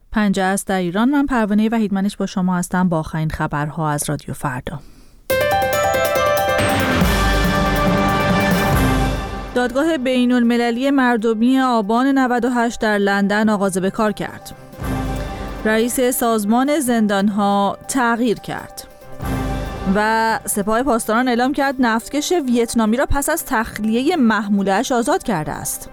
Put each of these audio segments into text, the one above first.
پنجه است در ایران. من پروانه وحیدمنش با شما هستم با آخرین خبرها از رادیو فردا. دادگاه بین‌المللی مردمی آبان 98 در لندن آغاز به کار کرد. رئیس سازمان زندانها تغییر کرد. و سپاه پاسداران اعلام کرد نفتکش ویتنامی را پس از تخلیه محموله‌اش آزاد کرده است.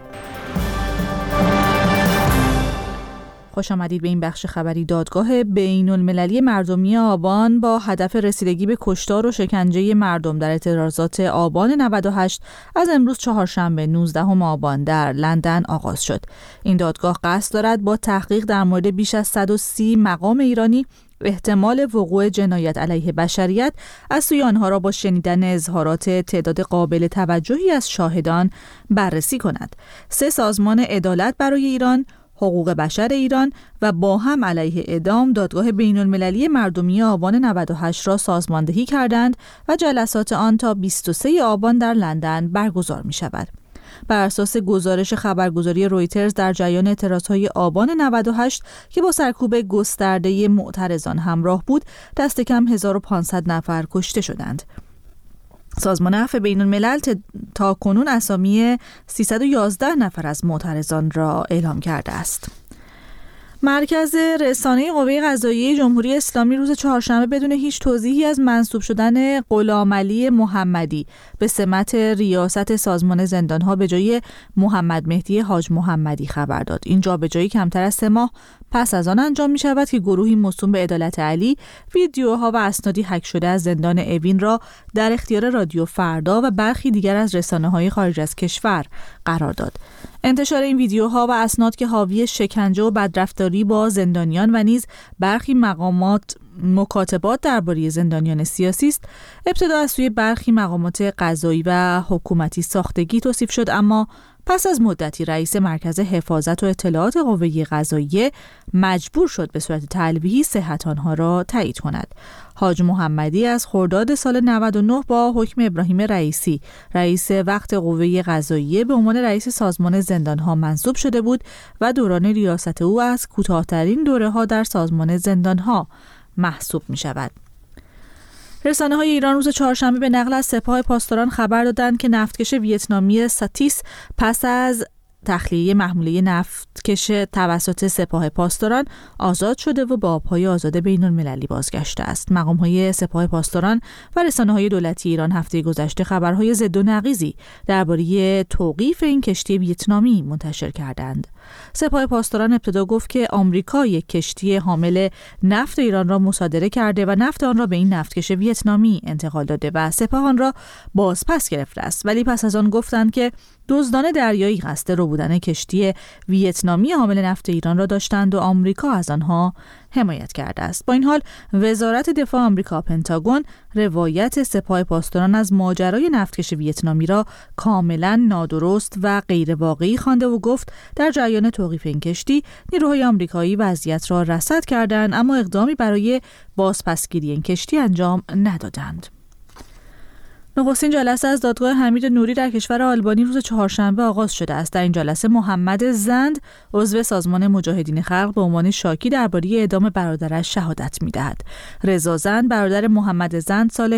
خوش آمدید به این بخش خبری. دادگاه بین‌المللی مردمی آبان با هدف رسیدگی به کشتار و شکنجه مردم در اعتراضات آبان 98 از امروز چهارشنبه 19 آبان در لندن آغاز شد. این دادگاه قصد دارد با تحقیق در مورد بیش از 130 مقام ایرانی احتمال وقوع جنایت علیه بشریت از سوی آنها را با شنیدن اظهارات تعداد قابل توجهی از شاهدان بررسی کند. 3 سازمان عدالت برای ایران، حقوق بشر ایران و با هم علیه اعدام دادگاه بین‌المللی مردمی آبان 98 را سازماندهی کردند و جلسات آن تا 23 آبان در لندن برگزار می شود. بر اساس گزارش خبرگزاری رویترز در جریان اعتراضهای آبان 98 که با سرکوب گسترده معترضان همراه بود، دست کم 1500 نفر کشته شدند. سازمان عفو بین‌الملل تا کنون اسامی 311 نفر از معترضان را اعلام کرده است. مرکز رسانه قوه قضاییه جمهوری اسلامی روز چهارشنبه بدون هیچ توضیحی از منصوب شدن غلامعلی محمدی به سمت ریاست سازمان زندانها به جای محمد مهدی حاج محمدی خبر داد. این جابجایی کمتر از 3 ماه پس از آن انجام می شود که گروهی موسوم به عدالت علی ویدیوها و اسنادی هک شده از زندان اوین را در اختیار رادیو فردا و برخی دیگر از رسانه‌های خارج از کشور قرار داد. انتشار این ویدیوها و اسناد که حاوی شکنجه و بدرفتاری با زندانیان و نیز برخی مکاتبات درباره زندانیان سیاسی است، ابتدا از سوی برخی مقامات قضایی و حکومتی ساختگی توصیف شد، اما پس از مدتی رئیس مرکز حفاظت و اطلاعات قوه قضاییه مجبور شد به صورت تلویحی صحت آنها را تایید کند. حاج محمدی از خرداد سال 99 با حکم ابراهیم رئیسی رئیس وقت قوه قضاییه به عنوان رئیس سازمان زندانها منصوب شده بود و دوران ریاست او از کوتاه‌ترین دوره‌ها در سازمان زندانها محسوب می شود. رسانه‌های ایران روز چهارشنبه به نقل از سپاه پاسداران خبر دادند که نفتکش ویتنامی ساتیس پس از تخلیه محموله نفتکش توسط سپاه پاسداران آزاد شده و به آب‌های آزاد بین‌المللی بازگشته است. مقام‌های سپاه پاسداران و رسانه‌های دولتی ایران هفته گذشته خبرهای ضد و نقیضی درباره توقیف این کشتی ویتنامی منتشر کردند. سپاه پاسداران ابتدا گفت که آمریکا یک کشتی حامل نفت ایران را مصادره کرده و نفت آن را به این نفتکش ویتنامی انتقال داده و سپاه آن را بازپس گرفته است، ولی پس از آن گفتند که دزدان دریایی قصد ربودن کشتی ویتنامی حامل نفت ایران را داشتند و آمریکا از آنها حمایت کرده است. با این حال وزارت دفاع آمریکا پنتاگون روایت سپاه پاسداران از ماجرای نفتکش ویتنامی را کاملا نادرست و غیر واقعی خوانده و گفت در جریان توقیف این کشتی نیروهای آمریکایی وضعیت را رصد کردند اما اقدامی برای بازپسگیری این کشتی انجام ندادند. نخستین جلسه از دادگاه حمید نوری در کشور آلبانی روز چهارشنبه آغاز شده است. در این جلسه محمد زند عضو سازمان مجاهدین خلق به عنوان شاکی درباره اعدام برادرش شهادت می‌دهد. رضا زند برادر محمد زند سال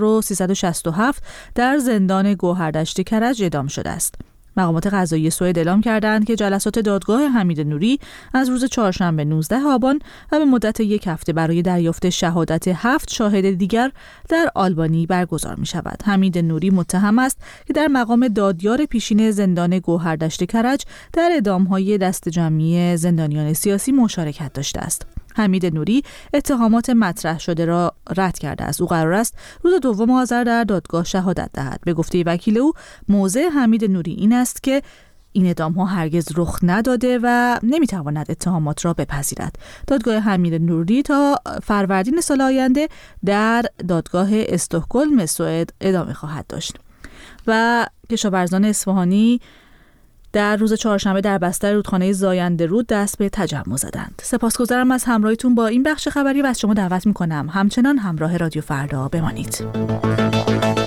1367 در زندان گوهردشت کرج اعدام شده است. مقامات قضایی سوئد اعلام کردند که جلسات دادگاه حمید نوری از روز چهارشنبه 19 آبان و به مدت 1 هفته برای دریافت شهادت 7 شاهد دیگر در آلبانی برگزار می شود. حمید نوری متهم است که در مقام دادیار پیشین زندان گوهردشت کرج در اعدام‌های دست جمعی زندانیان سیاسی مشارکت داشته است. حمید نوری اتهامات مطرح شده را رد کرده است. او قرار است روز 2 آذر در دادگاه شهادت دهد. به گفته وکیل او، موضع حمید نوری این است که این اعدام‌ها هرگز رخ نداده و نمی‌تواند اتهامات را بپذیرد. دادگاه حمید نوری تا فروردین سال آینده در دادگاه استکهلم سوئد ادامه خواهد داشت. و کشاورزان اصفهانی در روز چهارشنبه در بستر رودخانه زاینده رود دست به تجمع زدند. سپاسگزارم از همراهیتون با این بخش خبری و از شما دعوت می‌کنم همچنان همراه رادیو فردا بمانید.